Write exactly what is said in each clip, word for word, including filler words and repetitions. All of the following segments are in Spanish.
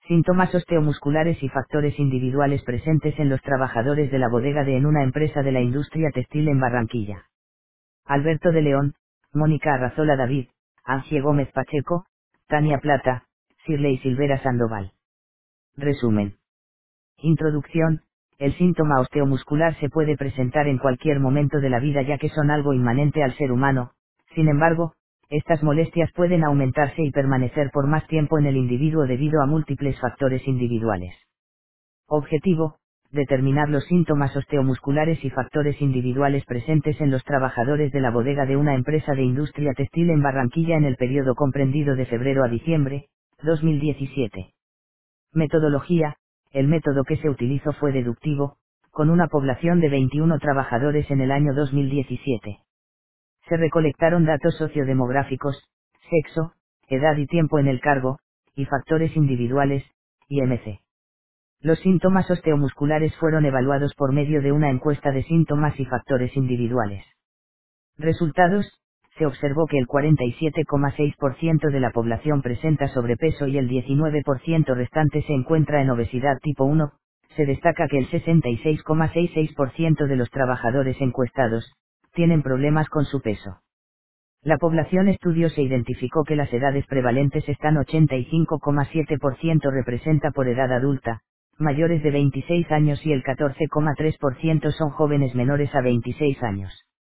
Síntomas osteomusculares y factores individuales presentes en los trabajadores de la bodega de en una empresa de la industria textil en Barranquilla. Alberto de León, Mónica Arrazola David, Angie Gómez Pacheco, Tania Plata, Shirley Silvera Sandoval. Resumen. Introducción. El síntoma osteomuscular se puede presentar en cualquier momento de la vida ya que son algo inmanente al ser humano. Sin embargo, estas molestias pueden aumentarse y permanecer por más tiempo en el individuo debido a múltiples factores individuales. Objetivo: determinar los síntomas osteomusculares y factores individuales presentes en los trabajadores de la bodega de una empresa de industria textil en Barranquilla en el periodo comprendido de febrero a diciembre, dos mil diecisiete. Metodología: el método que se utilizó fue deductivo, con una población de veintiuno trabajadores en el año dos mil diecisiete. Se recolectaron datos sociodemográficos, sexo, edad y tiempo en el cargo, y factores individuales, I M C. Los síntomas osteomusculares fueron evaluados por medio de una encuesta de síntomas y factores individuales. Resultados: se observó que el cuarenta y siete coma seis por ciento de la población presenta sobrepeso y el diecinueve por ciento restante se encuentra en obesidad tipo uno, se destaca que el sesenta y seis coma sesenta y seis por ciento de los trabajadores encuestados tienen problemas con su peso. La población estudio se identificó que las edades prevalentes están ochenta y cinco coma siete por ciento representa por edad adulta, mayores de veintiséis años y el catorce coma tres por ciento son jóvenes menores a veintiséis años.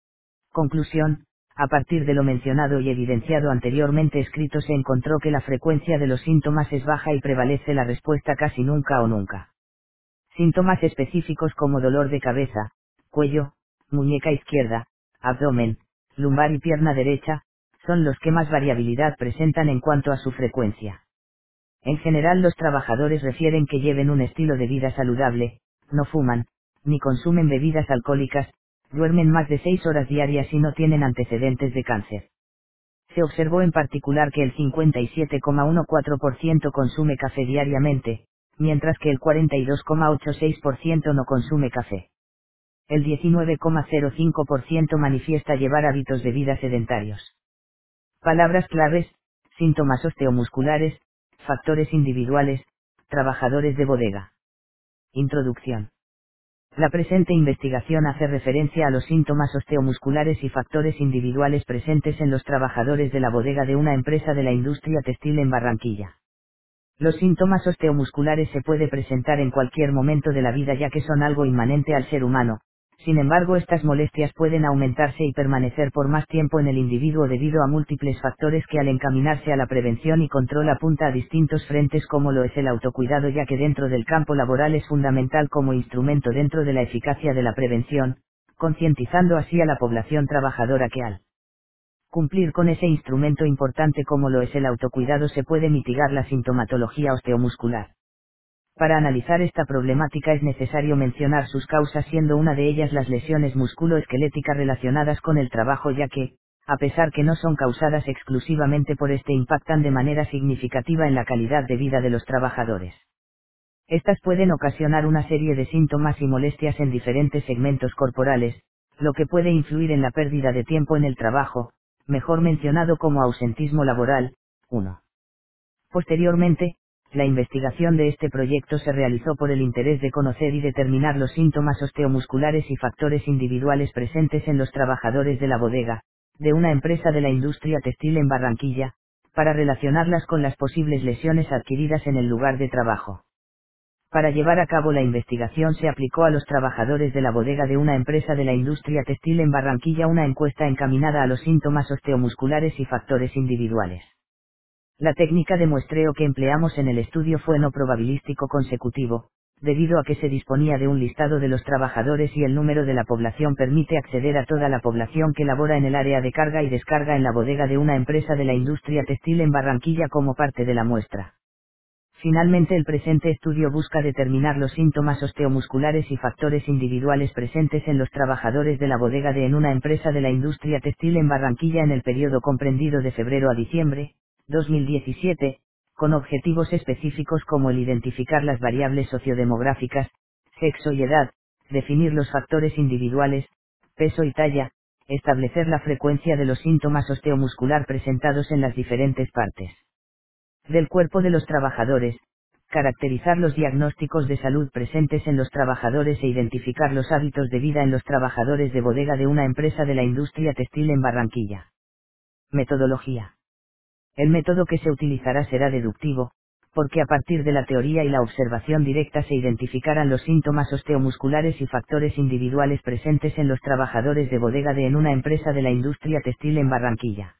Conclusión: a partir de lo mencionado y evidenciado anteriormente escrito se encontró que la frecuencia de los síntomas es baja y prevalece la respuesta casi nunca o nunca. Síntomas específicos como dolor de cabeza, cuello, muñeca izquierda, abdomen, lumbar y pierna derecha, son los que más variabilidad presentan en cuanto a su frecuencia. En general los trabajadores refieren que lleven un estilo de vida saludable, no fuman, ni consumen bebidas alcohólicas, duermen más de seis horas diarias y no tienen antecedentes de cáncer. Se observó en particular que el cincuenta y siete coma catorce por ciento consume café diariamente, mientras que el cuarenta y dos coma ochenta y seis por ciento no consume café. El diecinueve coma cero cinco por ciento manifiesta llevar hábitos de vida sedentarios. Palabras claves: síntomas osteomusculares, factores individuales, trabajadores de bodega. Introducción. La presente investigación hace referencia a los síntomas osteomusculares y factores individuales presentes en los trabajadores de la bodega de una empresa de la industria textil en Barranquilla. Los síntomas osteomusculares se puede presentar en cualquier momento de la vida ya que son algo inmanente al ser humano. Sin embargo, estas molestias pueden aumentarse y permanecer por más tiempo en el individuo debido a múltiples factores que al encaminarse a la prevención y control apunta a distintos frentes como lo es el autocuidado ya que dentro del campo laboral es fundamental como instrumento dentro de la eficacia de la prevención, concientizando así a la población trabajadora que al cumplir con ese instrumento importante como lo es el autocuidado se puede mitigar la sintomatología osteomuscular. Para analizar esta problemática es necesario mencionar sus causas siendo una de ellas las lesiones musculoesqueléticas relacionadas con el trabajo ya que, a pesar que no son causadas exclusivamente por este impactan de manera significativa en la calidad de vida de los trabajadores. Estas pueden ocasionar una serie de síntomas y molestias en diferentes segmentos corporales, lo que puede influir en la pérdida de tiempo en el trabajo, mejor mencionado como ausentismo laboral. uno. Posteriormente, la investigación de este proyecto se realizó por el interés de conocer y determinar los síntomas osteomusculares y factores individuales presentes en los trabajadores de la bodega, de una empresa de la industria textil en Barranquilla, para relacionarlas con las posibles lesiones adquiridas en el lugar de trabajo. Para llevar a cabo la investigación se aplicó a los trabajadores de la bodega de una empresa de la industria textil en Barranquilla una encuesta encaminada a los síntomas osteomusculares y factores individuales. La técnica de muestreo que empleamos en el estudio fue no probabilístico consecutivo, debido a que se disponía de un listado de los trabajadores y el número de la población permite acceder a toda la población que labora en el área de carga y descarga en la bodega de una empresa de la industria textil en Barranquilla como parte de la muestra. Finalmente, el presente estudio busca determinar los síntomas osteomusculares y factores individuales presentes en los trabajadores de la bodega de en una empresa de la industria textil en Barranquilla en el periodo comprendido de febrero a diciembre, dos mil diecisiete, con objetivos específicos como el identificar las variables sociodemográficas, sexo y edad, definir los factores individuales, peso y talla, establecer la frecuencia de los síntomas osteomuscular presentados en las diferentes partes del cuerpo de los trabajadores, caracterizar los diagnósticos de salud presentes en los trabajadores e identificar los hábitos de vida en los trabajadores de bodega de una empresa de la industria textil en Barranquilla. Metodología. El método que se utilizará será deductivo, porque a partir de la teoría y la observación directa se identificarán los síntomas osteomusculares y factores individuales presentes en los trabajadores de bodega de en una empresa de la industria textil en Barranquilla.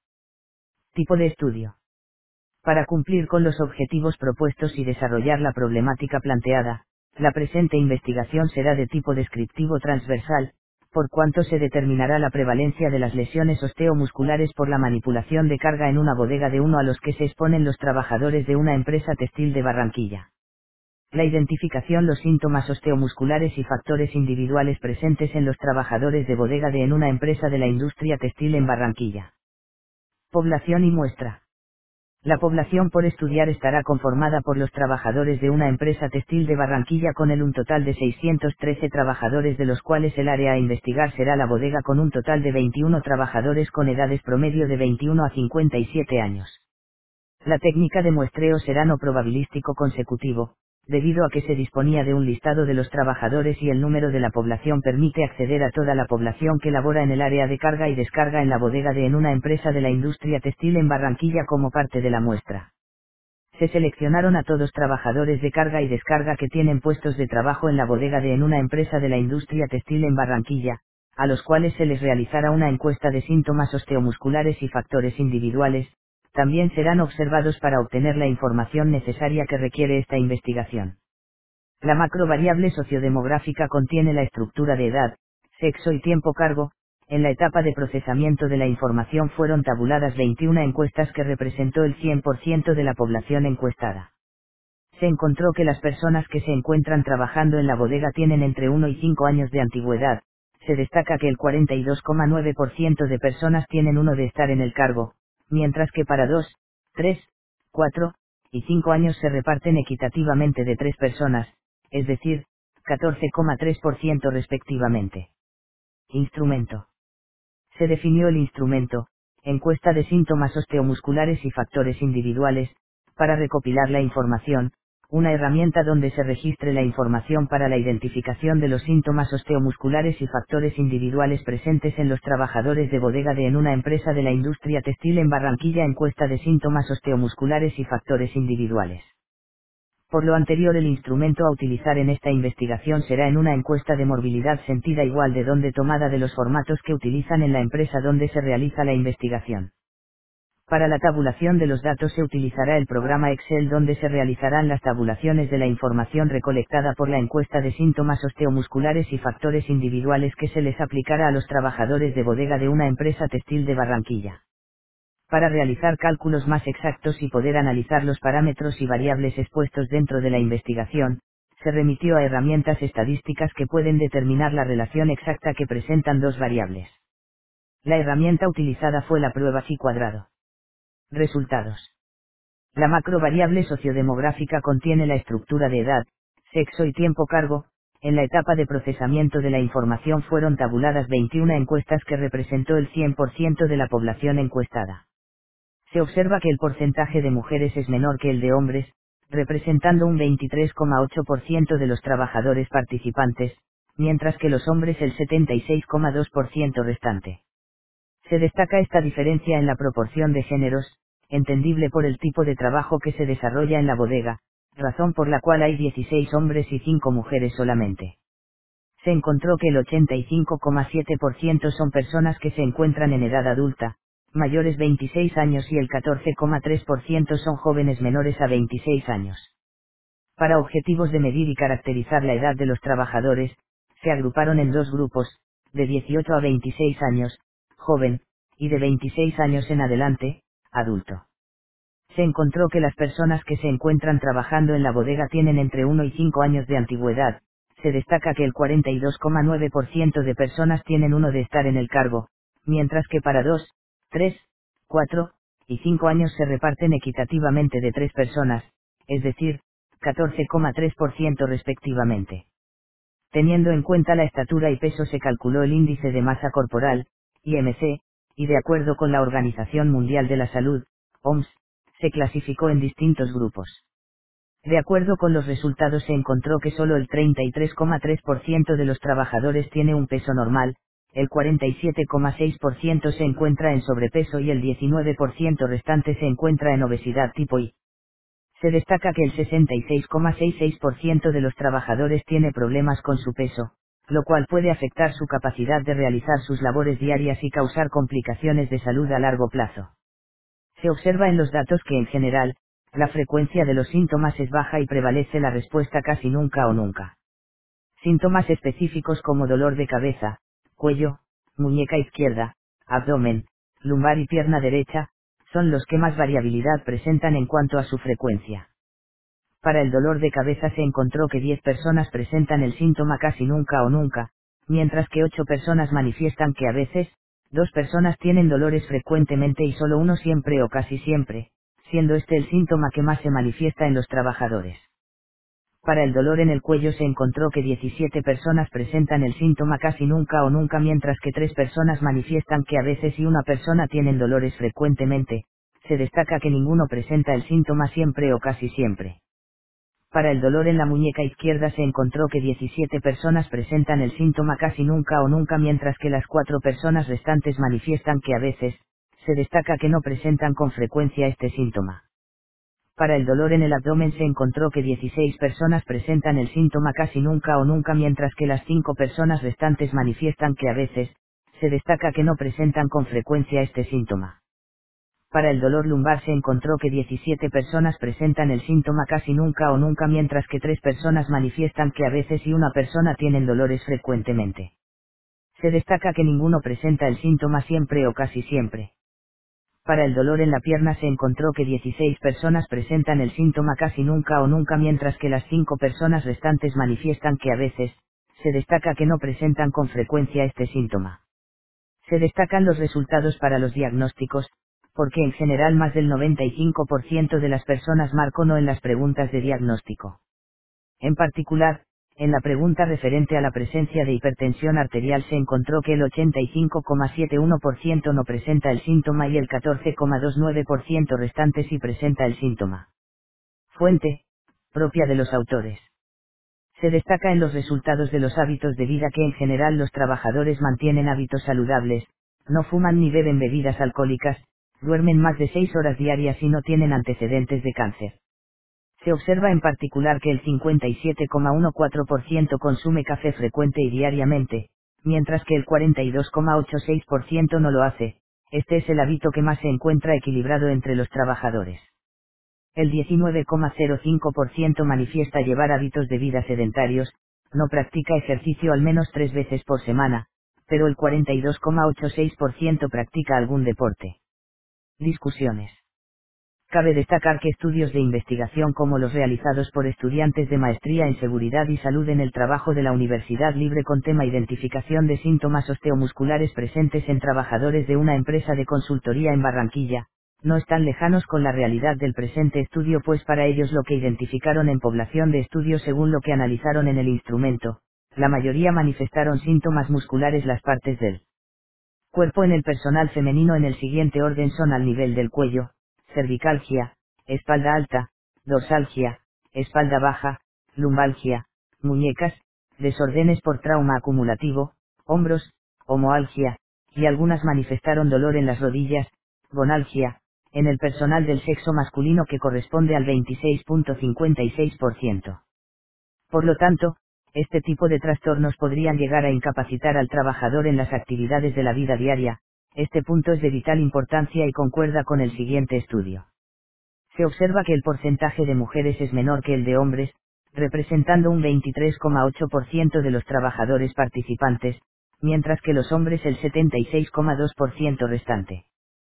Tipo de estudio. Para cumplir con los objetivos propuestos y desarrollar la problemática planteada, la presente investigación será de tipo descriptivo transversal, por cuanto se determinará la prevalencia de las lesiones osteomusculares por la manipulación de carga en una bodega de uno a los que se exponen los trabajadores de una empresa textil de Barranquilla. La identificación los síntomas osteomusculares y factores individuales presentes en los trabajadores de bodega de en una empresa de la industria textil en Barranquilla. Población y muestra. La población por estudiar estará conformada por los trabajadores de una empresa textil de Barranquilla con el un total de seiscientos trece trabajadores, de los cuales el área a investigar será la bodega con un total de veintiuno trabajadores con edades promedio de veintiuno a cincuenta y siete años. La técnica de muestreo será no probabilístico consecutivo, debido a que se disponía de un listado de los trabajadores y el número de la población permite acceder a toda la población que labora en el área de carga y descarga en la bodega de en una empresa de la industria textil en Barranquilla como parte de la muestra. Se seleccionaron a todos trabajadores de carga y descarga que tienen puestos de trabajo en la bodega de en una empresa de la industria textil en Barranquilla, a los cuales se les realizará una encuesta de síntomas osteomusculares y factores individuales. También serán observados para obtener la información necesaria que requiere esta investigación. La macrovariable sociodemográfica contiene la estructura de edad, sexo y tiempo cargo. En la etapa de procesamiento de la información fueron tabuladas veintiuna encuestas que representó el cien por ciento de la población encuestada. Se encontró que las personas que se encuentran trabajando en la bodega tienen entre uno y cinco años de antigüedad. Se destaca que el cuarenta y dos coma nueve por ciento de personas tienen uno de estar en el cargo, mientras que para dos, tres, cuatro y cinco años se reparten equitativamente de tres personas, es decir, catorce coma tres por ciento respectivamente. Instrumento. Se definió el instrumento, encuesta de síntomas osteomusculares y factores individuales, para recopilar la información, una herramienta donde se registre la información para la identificación de los síntomas osteomusculares y factores individuales presentes en los trabajadores de bodega de en una empresa de la industria textil en Barranquilla. Encuesta de síntomas osteomusculares y factores individuales. Por lo anterior, el instrumento a utilizar en esta investigación será en una encuesta de morbilidad sentida igual de donde tomada de los formatos que utilizan en la empresa donde se realiza la investigación. Para la tabulación de los datos se utilizará el programa Excel, donde se realizarán las tabulaciones de la información recolectada por la encuesta de síntomas osteomusculares y factores individuales que se les aplicará a los trabajadores de bodega de una empresa textil de Barranquilla. Para realizar cálculos más exactos y poder analizar los parámetros y variables expuestos dentro de la investigación, se remitió a herramientas estadísticas que pueden determinar la relación exacta que presentan dos variables. La herramienta utilizada fue la prueba phi cuadrado. Resultados. La macrovariable sociodemográfica contiene la estructura de edad, sexo y tiempo cargo. En la etapa de procesamiento de la información fueron tabuladas veintiuna encuestas que representó el cien por ciento de la población encuestada. Se observa que el porcentaje de mujeres es menor que el de hombres, representando un veintitrés coma ocho por ciento de los trabajadores participantes, mientras que los hombres el setenta y seis coma dos por ciento restante. Se destaca esta diferencia en la proporción de géneros, entendible por el tipo de trabajo que se desarrolla en la bodega, razón por la cual hay dieciséis hombres y cinco mujeres solamente. Se encontró que el ochenta y cinco coma siete por ciento son personas que se encuentran en edad adulta, mayores veintiséis años, y el catorce coma tres por ciento son jóvenes menores a veintiséis años. Para objetivos de medir y caracterizar la edad de los trabajadores, se agruparon en dos grupos, de dieciocho a veintiséis años, joven, y de veintiséis años en adelante, adulto. Se encontró que las personas que se encuentran trabajando en la bodega tienen entre uno y cinco años de antigüedad. Se destaca que el cuarenta y dos coma nueve por ciento de personas tienen uno de estar en el cargo, mientras que para dos, tres, cuatro y cinco años se reparten equitativamente de tres personas, es decir, catorce coma tres por ciento respectivamente. Teniendo en cuenta la estatura y peso se calculó el índice de masa corporal, I M C, y de acuerdo con la Organización Mundial de la Salud, O M S, se clasificó en distintos grupos. De acuerdo con los resultados se encontró que solo el treinta y tres coma tres por ciento de los trabajadores tiene un peso normal, el cuarenta y siete coma seis por ciento se encuentra en sobrepeso y el diecinueve por ciento restante se encuentra en obesidad tipo I. Se destaca que el sesenta y seis coma sesenta y seis por ciento de los trabajadores tiene problemas con su peso, lo cual puede afectar su capacidad de realizar sus labores diarias y causar complicaciones de salud a largo plazo. Se observa en los datos que en general, la frecuencia de los síntomas es baja y prevalece la respuesta casi nunca o nunca. Síntomas específicos como dolor de cabeza, cuello, muñeca izquierda, abdomen, lumbar y pierna derecha, son los que más variabilidad presentan en cuanto a su frecuencia. Para el dolor de cabeza se encontró que diez personas presentan el síntoma casi nunca o nunca, mientras que ocho personas manifiestan que a veces, dos personas tienen dolores frecuentemente y solo uno siempre o casi siempre, siendo este el síntoma que más se manifiesta en los trabajadores. Para el dolor en el cuello se encontró que diecisiete personas presentan el síntoma casi nunca o nunca mientras que tres personas manifiestan que a veces y una persona tienen dolores frecuentemente, se destaca que ninguno presenta el síntoma siempre o casi siempre. Para el dolor en la muñeca izquierda se encontró que diecisiete personas presentan el síntoma casi nunca o nunca mientras que las cuatro personas restantes manifiestan que a veces, se destaca que no presentan con frecuencia este síntoma. Para el dolor en el abdomen se encontró que dieciséis personas presentan el síntoma casi nunca o nunca mientras que las cinco personas restantes manifiestan que a veces, se destaca que no presentan con frecuencia este síntoma. Para el dolor lumbar se encontró que diecisiete personas presentan el síntoma casi nunca o nunca mientras que tres personas manifiestan que a veces y una persona tienen dolores frecuentemente. Se destaca que ninguno presenta el síntoma siempre o casi siempre. Para el dolor en la pierna se encontró que dieciséis personas presentan el síntoma casi nunca o nunca mientras que las cinco personas restantes manifiestan que a veces, se destaca que no presentan con frecuencia este síntoma. Se destacan los resultados para los diagnósticos, porque en general más del noventa y cinco por ciento de las personas marcó no en las preguntas de diagnóstico. En particular, en la pregunta referente a la presencia de hipertensión arterial se encontró que el ochenta y cinco coma setenta y uno por ciento no presenta el síntoma y el catorce coma veintinueve por ciento restante sí presenta el síntoma. Fuente, propia de los autores. Se destaca en los resultados de los hábitos de vida que en general los trabajadores mantienen hábitos saludables, no fuman ni beben bebidas alcohólicas, duermen más de seis horas diarias y no tienen antecedentes de cáncer. Se observa en particular que el cincuenta y siete coma catorce por ciento consume café frecuente y diariamente, mientras que el cuarenta y dos coma ochenta y seis por ciento no lo hace. Este es el hábito que más se encuentra equilibrado entre los trabajadores. El diecinueve coma cero cinco por ciento manifiesta llevar hábitos de vida sedentarios, no practica ejercicio al menos tres veces por semana, pero el cuarenta y dos coma ochenta y seis por ciento practica algún deporte. Discusiones. Cabe destacar que estudios de investigación como los realizados por estudiantes de maestría en seguridad y salud en el trabajo de la Universidad Libre con tema identificación de síntomas osteomusculares presentes en trabajadores de una empresa de consultoría en Barranquilla, no están lejanos con la realidad del presente estudio pues para ellos lo que identificaron en población de estudio según lo que analizaron en el instrumento, la mayoría manifestaron síntomas musculares las partes del cuerpo en el personal femenino en el siguiente orden son al nivel del cuello, cervicalgia, espalda alta, dorsalgia, espalda baja, lumbalgia, muñecas, desórdenes por trauma acumulativo, hombros, homoalgia, y algunas manifestaron dolor en las rodillas, gonalgia, en el personal del sexo masculino que corresponde al veintiséis coma cincuenta y seis por ciento. Por lo tanto, este tipo de trastornos podrían llegar a incapacitar al trabajador en las actividades de la vida diaria. Este punto es de vital importancia y concuerda con el siguiente estudio. Se observa que el porcentaje de mujeres es menor que el de hombres, representando un veintitrés coma ocho por ciento de los trabajadores participantes, mientras que los hombres el setenta y seis coma dos por ciento restante.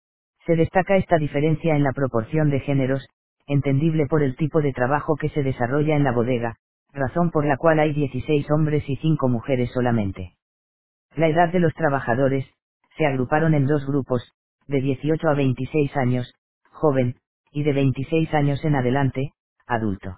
Se destaca esta diferencia en la proporción de géneros, entendible por el tipo de trabajo que se desarrolla en la bodega, razón por la cual hay dieciséis hombres y cinco mujeres solamente. La edad de los trabajadores, se agruparon en dos grupos, de dieciocho a veintiséis años, joven, y de veintiséis años en adelante, adulto.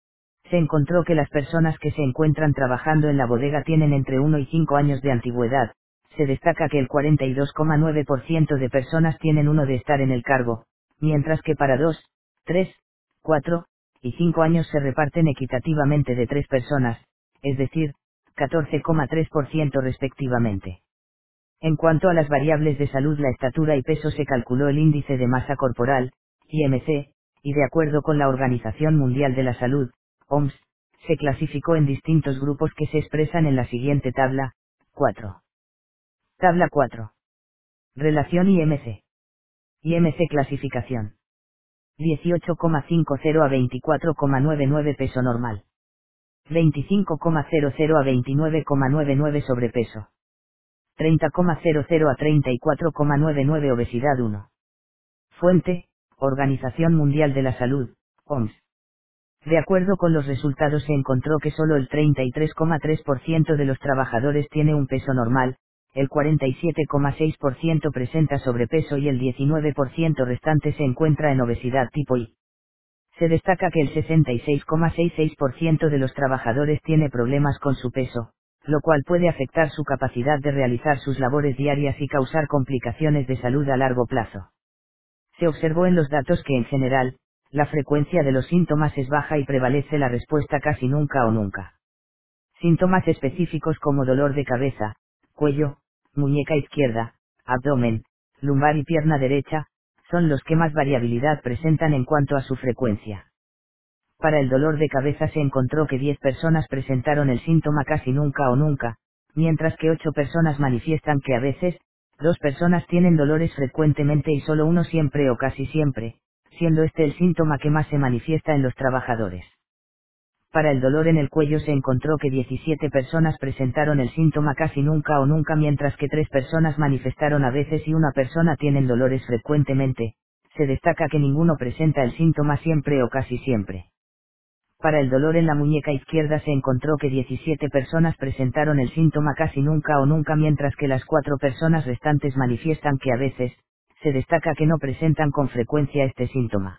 Se encontró que las personas que se encuentran trabajando en la bodega tienen entre uno y cinco años de antigüedad. Se destaca que el cuarenta y dos coma nueve por ciento de personas tienen uno de estar en el cargo, mientras que para dos, tres, cuatro y cinco años se reparten equitativamente de tres personas, es decir, catorce coma tres por ciento respectivamente. En cuanto a las variables de salud, la estatura y peso, se calculó el índice de masa corporal, I M C, y de acuerdo con la Organización Mundial de la Salud, O M S, se clasificó en distintos grupos que se expresan en la siguiente tabla. cuatro. Tabla cuatro. Relación I M C. I M C clasificación. dieciocho coma cincuenta a veinticuatro coma noventa y nueve peso normal. veinticinco coma cero a veintinueve coma noventa y nueve sobrepeso. treinta coma cero a treinta y cuatro coma noventa y nueve obesidad uno. Fuente, Organización Mundial de la Salud, O M S. De acuerdo con los resultados, se encontró que solo el treinta y tres coma tres por ciento de los trabajadores tiene un peso normal, el cuarenta y siete coma seis por ciento presenta sobrepeso y el diecinueve por ciento restante se encuentra en obesidad tipo I. Se destaca que el sesenta y seis coma sesenta y seis por ciento de los trabajadores tiene problemas con su peso, lo cual puede afectar su capacidad de realizar sus labores diarias y causar complicaciones de salud a largo plazo. Se observó en los datos que, en general, la frecuencia de los síntomas es baja y prevalece la respuesta casi nunca o nunca. Síntomas específicos como dolor de cabeza, cuello, muñeca izquierda, abdomen, lumbar y pierna derecha, son los que más variabilidad presentan en cuanto a su frecuencia. Para el dolor de cabeza se encontró que diez personas presentaron el síntoma casi nunca o nunca, mientras que ocho personas manifiestan que a veces, dos personas tienen dolores frecuentemente y solo uno siempre o casi siempre, siendo este el síntoma que más se manifiesta en los trabajadores. Para el dolor en el cuello se encontró que diecisiete personas presentaron el síntoma casi nunca o nunca, mientras que tres personas manifestaron a veces y una persona tienen dolores frecuentemente. Se destaca que ninguno presenta el síntoma siempre o casi siempre. Para el dolor en la muñeca izquierda se encontró que diecisiete personas presentaron el síntoma casi nunca o nunca, mientras que las cuatro personas restantes manifiestan que a veces. Se destaca que no presentan con frecuencia este síntoma.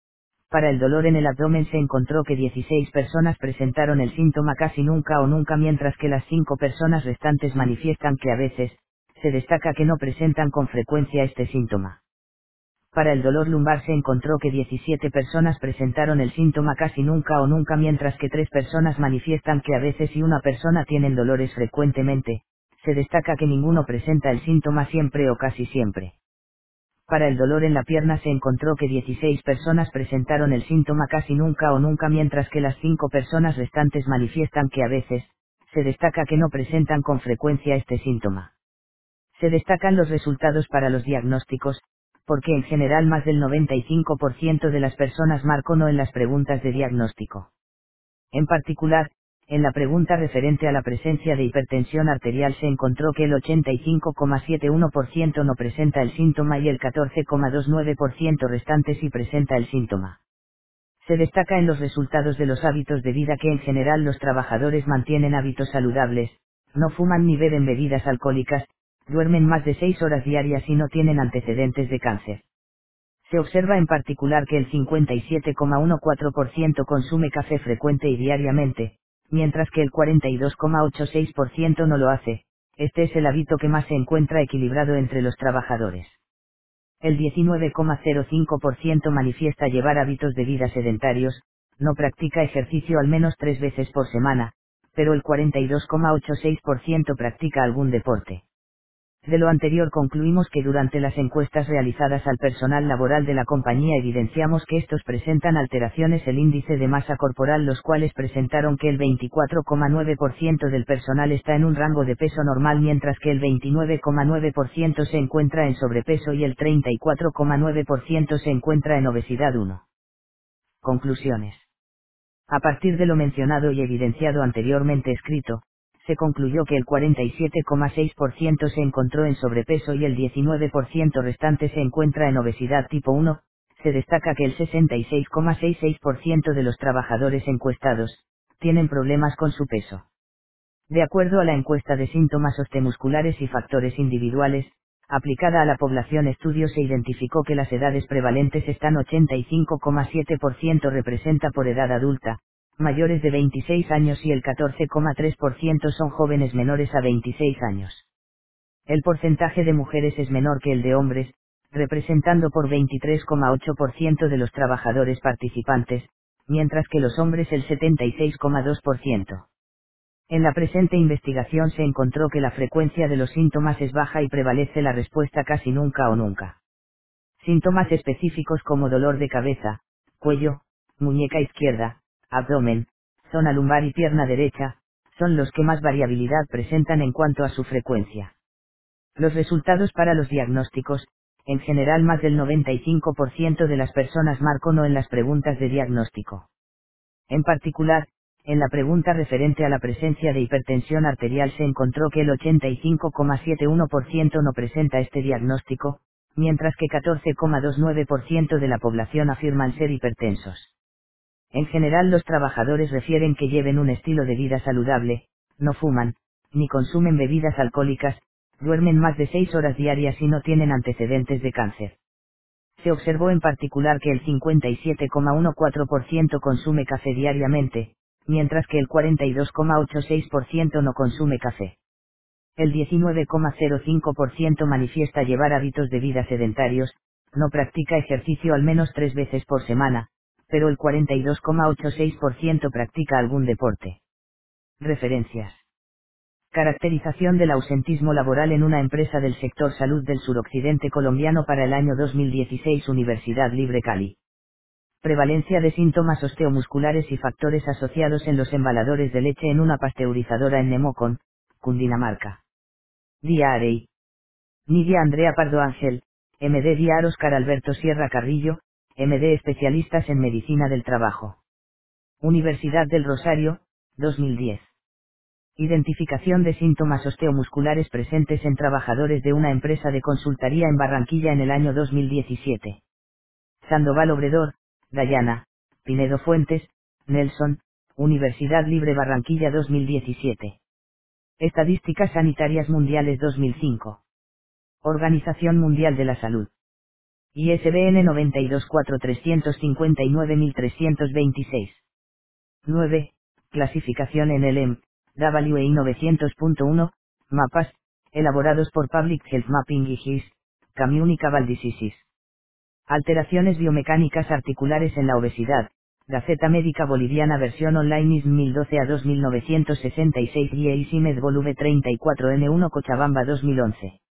Para el dolor en el abdomen se encontró que dieciséis personas presentaron el síntoma casi nunca o nunca, mientras que las cinco personas restantes manifiestan que a veces. Se destaca que no presentan con frecuencia este síntoma. Para el dolor lumbar se encontró que diecisiete personas presentaron el síntoma casi nunca o nunca, mientras que tres personas manifiestan que a veces y una persona tienen dolores frecuentemente. Se destaca que ninguno presenta el síntoma siempre o casi siempre. Para el dolor en la pierna se encontró que dieciséis personas presentaron el síntoma casi nunca o nunca, mientras que las cinco personas restantes manifiestan que a veces. Se destaca que no presentan con frecuencia este síntoma. Se destacan los resultados para los diagnósticos, porque en general más del noventa y cinco por ciento de las personas marcó no en las preguntas de diagnóstico. En particular, en la pregunta referente a la presencia de hipertensión arterial se encontró que el ochenta y cinco coma setenta y uno por ciento no presenta el síntoma y el catorce coma veintinueve por ciento restante sí presenta el síntoma. Se destaca en los resultados de los hábitos de vida que en general los trabajadores mantienen hábitos saludables, no fuman ni beben bebidas alcohólicas, duermen más de seis horas diarias y no tienen antecedentes de cáncer. Se observa en particular que el cincuenta y siete coma catorce por ciento consume café frecuente y diariamente, mientras que el cuarenta y dos coma ochenta y seis por ciento no lo hace. Este es el hábito que más se encuentra equilibrado entre los trabajadores. El diecinueve coma cero cinco por ciento manifiesta llevar hábitos de vida sedentarios, no practica ejercicio al menos tres veces por semana, pero el cuarenta y dos coma ochenta y seis por ciento practica algún deporte. De lo anterior concluimos que durante las encuestas realizadas al personal laboral de la compañía evidenciamos que estos presentan alteraciones el índice de masa corporal, los cuales presentaron que el veinticuatro coma nueve por ciento del personal está en un rango de peso normal, mientras que el veintinueve coma nueve por ciento se encuentra en sobrepeso y el treinta y cuatro coma nueve por ciento se encuentra en obesidad uno. Conclusiones. A partir de lo mencionado y evidenciado anteriormente escrito, se concluyó que el cuarenta y siete coma seis por ciento se encontró en sobrepeso y el diecinueve por ciento restante se encuentra en obesidad tipo uno, se destaca que el sesenta y seis coma sesenta y seis por ciento de los trabajadores encuestados, tienen problemas con su peso. De acuerdo a la encuesta de síntomas osteomusculares y factores individuales, aplicada a la población estudio, se identificó que las edades prevalentes están ochenta y cinco coma siete por ciento representa por edad adulta, mayores de veintiséis años y el catorce coma tres por ciento son jóvenes menores a veintiséis años. El porcentaje de mujeres es menor que el de hombres, representando por veintitrés coma ocho por ciento de los trabajadores participantes, mientras que los hombres el setenta y seis coma dos por ciento. En la presente investigación se encontró que la frecuencia de los síntomas es baja y prevalece la respuesta casi nunca o nunca. Síntomas específicos como dolor de cabeza, cuello, muñeca izquierda, abdomen, zona lumbar y pierna derecha, son los que más variabilidad presentan en cuanto a su frecuencia. Los resultados para los diagnósticos, en general más del noventa y cinco por ciento de las personas marcó no en las preguntas de diagnóstico. En particular, en la pregunta referente a la presencia de hipertensión arterial se encontró que el ochenta y cinco coma setenta y uno por ciento no presenta este diagnóstico, mientras que catorce coma veintinueve por ciento de la población afirman ser hipertensos. En general los trabajadores refieren que lleven un estilo de vida saludable, no fuman, ni consumen bebidas alcohólicas, duermen más de seis horas diarias y no tienen antecedentes de cáncer. Se observó en particular que el cincuenta y siete coma catorce por ciento consume café diariamente, mientras que el cuarenta y dos coma ochenta y seis por ciento no consume café. El diecinueve coma cero cinco por ciento manifiesta llevar hábitos de vida sedentarios, no practica ejercicio al menos tres veces por semana, pero el cuarenta y dos coma ochenta y seis por ciento practica algún deporte. Referencias. Caracterización del ausentismo laboral en una empresa del sector salud del suroccidente colombiano para el año dos mil dieciséis. Universidad Libre Cali. Prevalencia de síntomas osteomusculares y factores asociados en los embaladores de leche en una pasteurizadora en Nemocon, Cundinamarca. Diarey. Nidia Andrea Pardo Ángel, M D Diar Oscar Alberto Sierra Carrillo, M D Especialistas en Medicina del Trabajo. Universidad del Rosario, dos mil diez. Identificación de síntomas osteomusculares presentes en trabajadores de una empresa de consultoría en Barranquilla en el año dos mil diecisiete. Sandoval Obredor, Dayana, Pinedo Fuentes, Nelson, Universidad Libre Barranquilla dos mil diecisiete. Estadísticas Sanitarias Mundiales dos mil cinco. Organización Mundial de la Salud. I S B N noventa y dos cuatro trescientos cincuenta y nueve mil trescientos veintiséis. nueve. Clasificación en el E M, W I novecientos punto uno, mapas, elaborados por Public Health Mapping y G I S, Communicable Diseases. Alteraciones biomecánicas articulares en la obesidad, Gaceta Médica Boliviana versión online I S M mil doce a dos mil novecientos sesenta y seis y E I S I M E D Vol. treinta y cuatro N uno Cochabamba dos mil once.